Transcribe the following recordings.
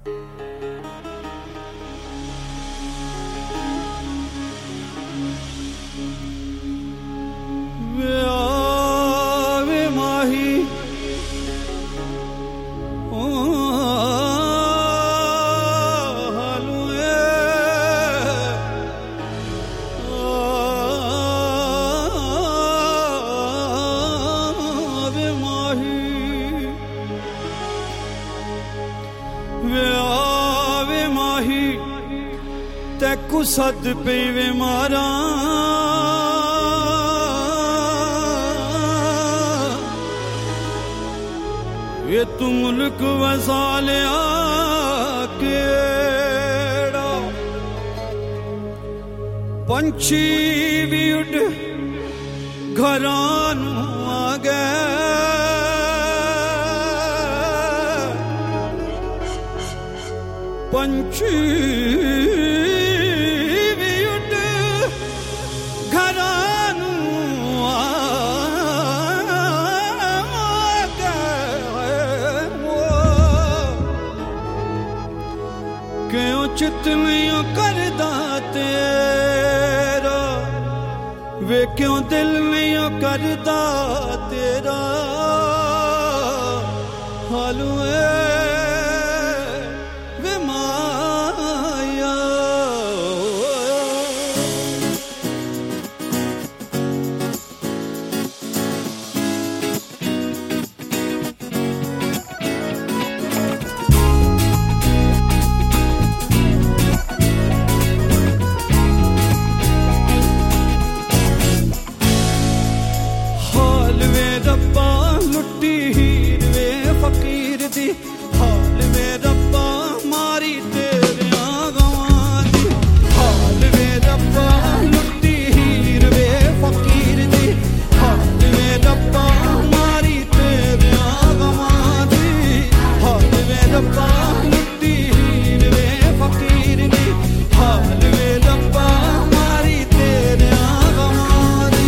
तैकू सद पे वे मारा ये तू मुल्क वसा लिया केड़ा पंछी भी उड़ घरां नू आ गए पंछी चितलियां करदा तेरा वे क्यों दिल नहीं करदा तेरा हालू वे माया हाल वे रब्बा मारी तेरे गवां दी हाल वे रब्बा लुट्टी हीर वे फकीर दी हाल वे रब्बा मारी तेरे गवां दी हाल वे रब्बा लुट्टी हीर वे फकीर दी हाल वे रब्बा मारी तेरे गवां दी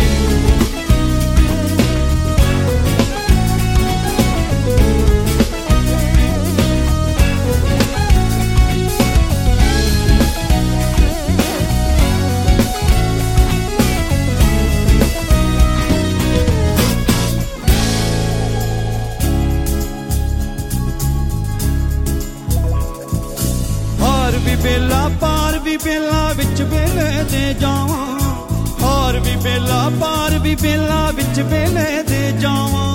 बेला पार भी बेला विच बेले दे जावां और भी बेला पार भी बेला विच बेले दे जावां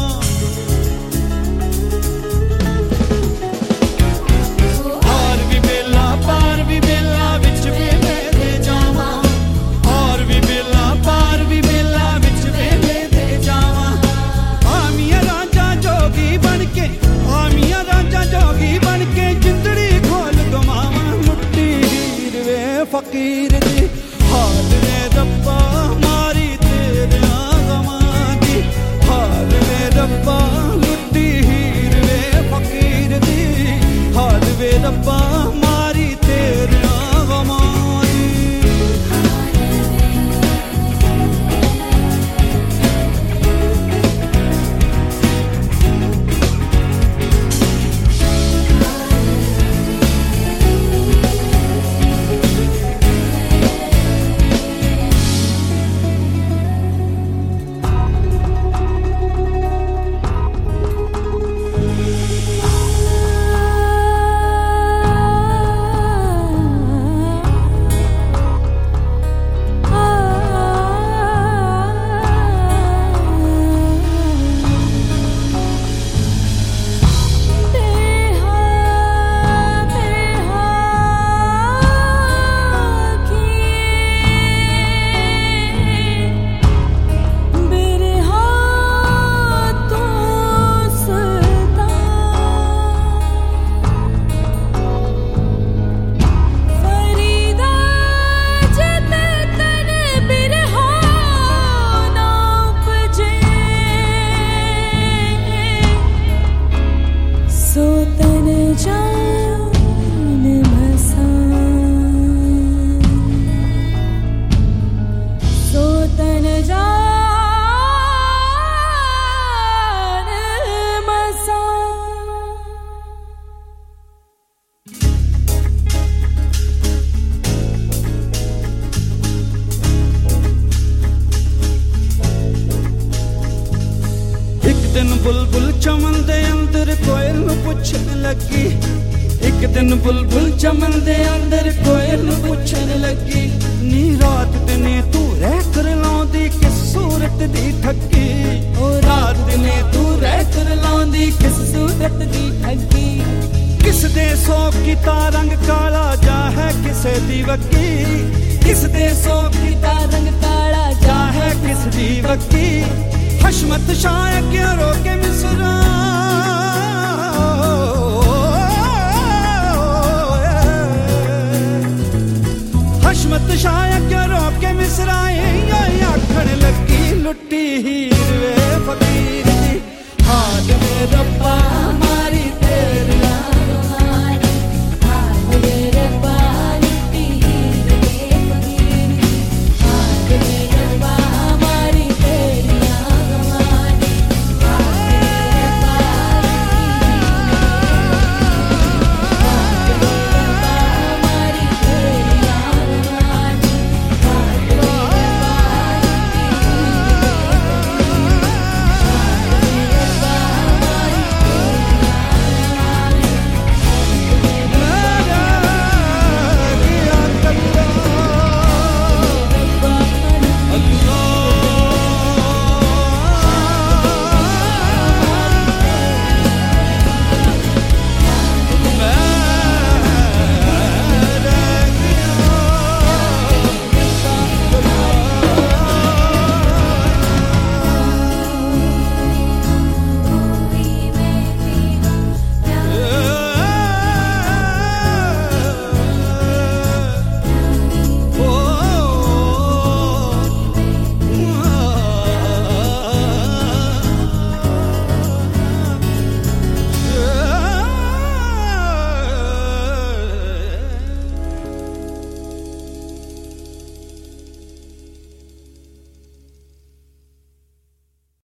और भी बेला पार भी बेला विच बेले दे जावां और भी बेला पार भी बेला विच बेले दे जावां आमिया राजा जोगी बनके आमिया राजा जोगी बनके जिंदड़ी खोल गमावा फकीर दी हाल वे रब्बा मारी तेरे गवां दी हाल वे रब्बा लुट्टी हीर वे फकीर दी हाल वे रब्बा मारी तेरे गवां दी लगी। एक दिन बुलबुल चमन दे अंदर कोयल पुछन लगी, नी रात दिने तू रह कर लाउंदी किस सूरत दी ठगी। ओ रात दिने तू रह कर लाउंदी किस सूरत दी ठगी। किस दे सौ कीता रंग काला जा है किसे दी वगी। किस दे सौ कीता रंग काला जा है किस दी वगी। हशमत शाह क्यों रोके मिसरा